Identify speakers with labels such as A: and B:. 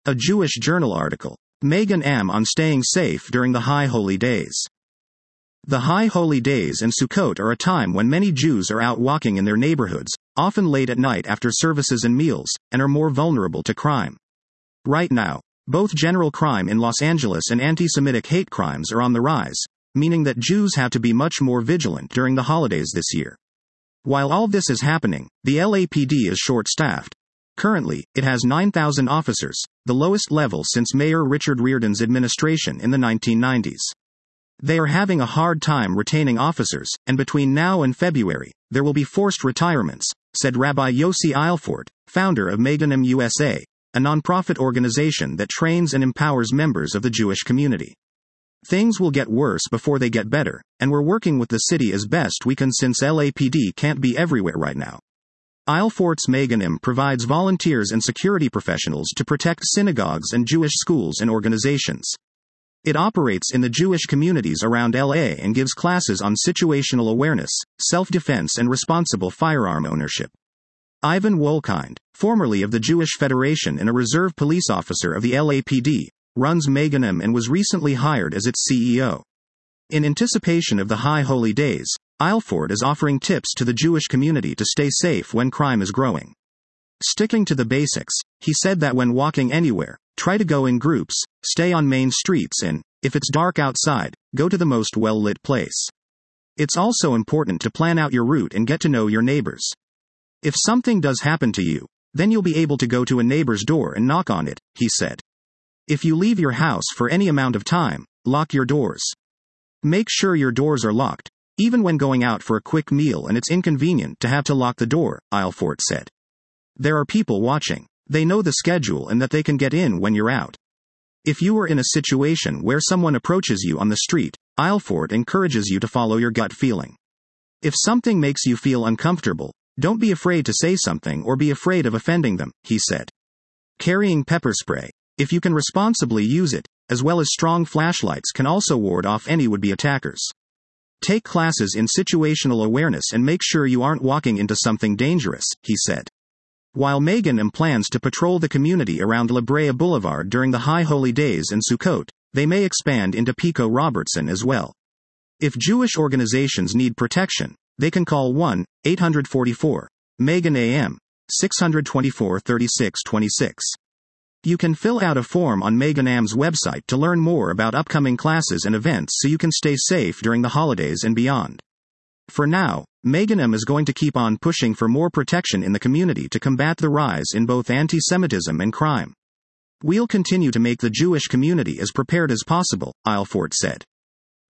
A: A Jewish Journal article. Megan M. on staying safe during the High Holy Days. The High Holy Days and Sukkot are a time when many Jews are out walking in their neighborhoods, often late at night after services and meals, and are more vulnerable to crime. Right now, both general crime in Los Angeles and anti-Semitic hate crimes are on the rise, meaning that Jews have to be much more vigilant during the holidays this year. While all this is happening, the LAPD is short-staffed. Currently, it has 9,000 officers, the lowest level since Mayor Richard Riordan's administration in the 1990s. They are having a hard time retaining officers, and between now and February, there will be forced retirements, said Rabbi Yossi Eilfort, founder of Meganim USA, a nonprofit organization that trains and empowers members of the Jewish community. Things will get worse before they get better, and we're working with the city as best we can since LAPD can't be everywhere right now. Eilfort's Meganim provides volunteers and security professionals to protect synagogues and Jewish schools and organizations. It operates in the Jewish communities around LA and gives classes on situational awareness, self-defense and responsible firearm ownership. Ivan Wolkind, formerly of the Jewish Federation and a reserve police officer of the LAPD, runs Meganim and was recently hired as its CEO. In anticipation of the High Holy Days, Eilfort is offering tips to the Jewish community to stay safe when crime is growing. Sticking to the basics, he said that when walking anywhere, try to go in groups, stay on main streets and, if it's dark outside, go to the most well-lit place. It's also important to plan out your route and get to know your neighbors. If something does happen to you, then you'll be able to go to a neighbor's door and knock on it, he said. If you leave your house for any amount of time, lock your doors. Make sure your doors are locked, even when going out for a quick meal and it's inconvenient to have to lock the door, Eilfort said. There are people watching. They know the schedule and that they can get in when you're out. If you are in a situation where someone approaches you on the street, Eilfort encourages you to follow your gut feeling. If something makes you feel uncomfortable, don't be afraid to say something or be afraid of offending them, he said. Carrying pepper spray, if you can responsibly use it, as well as strong flashlights, can also ward off any would-be attackers. Take classes in situational awareness and make sure you aren't walking into something dangerous, he said. While Meganim plans to patrol the community around La Brea Boulevard during the High Holy Days and Sukkot, they may expand into Pico Robertson as well. If Jewish organizations need protection, they can call 1-844-MEGAN-AM, 624-3626. You can fill out a form on Meganam's website to learn more about upcoming classes and events so you can stay safe during the holidays and beyond. For now, Meganim is going to keep on pushing for more protection in the community to combat the rise in both anti-Semitism and crime. We'll continue to make the Jewish community as prepared as possible, Eilfort said.